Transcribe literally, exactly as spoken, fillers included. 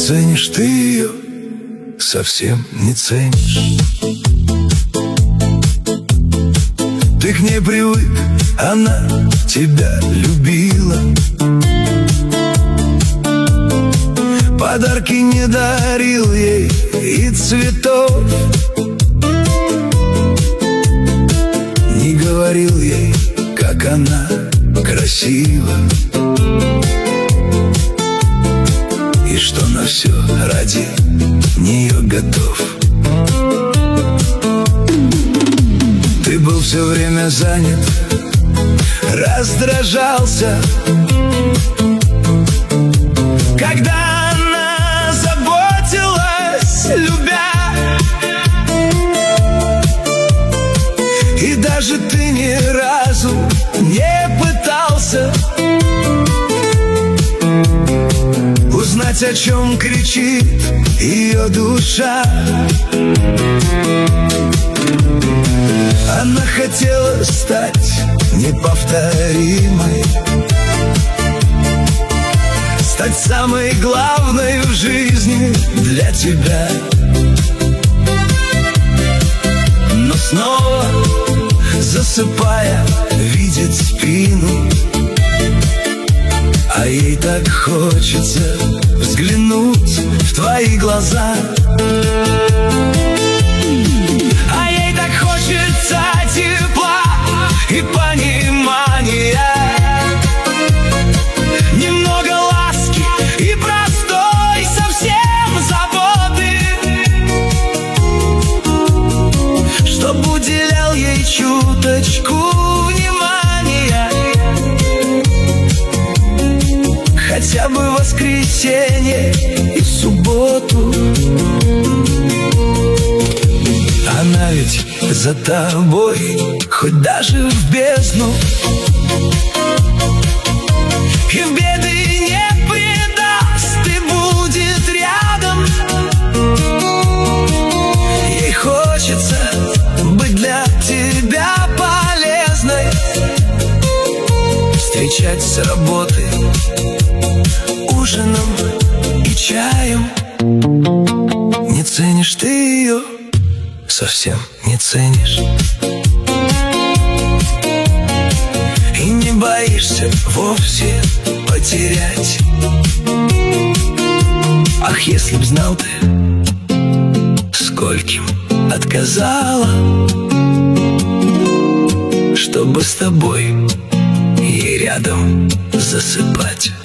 ценишь ты ее, совсем не ценишь. Ты к ней привык, она тебя любила, подарки не дарил ей и цветов, не говорил ей, как она красива, и что на все ради нее готов. Ты был все время занят, раздражался, когда она заботилась, любя. И даже ты ни разу не пытался узнать, о чем кричит ее душа. Она хотела стать неповторимой, стать самой главной в жизни для тебя. Но снова, засыпая, видит спину, а ей так хочется взглянуть в твои глаза. А ей так хочется тепла и понимания, немного ласки и простой совсем заботы, чтоб уделял ей чуточку внимания, хотя бы в воскресенье и в субботу. Она ведь за тобой, хоть даже в бездну, и в беды не предаст, и будет рядом. Ей хочется быть для тебя полезной, встречать с работы ужином и чаем. Не ценишь ты ее, совсем не ценишь, и не боишься вовсе потерять. Ах, если б знал ты, скольким отказала, чтобы с тобой ей рядом засыпать.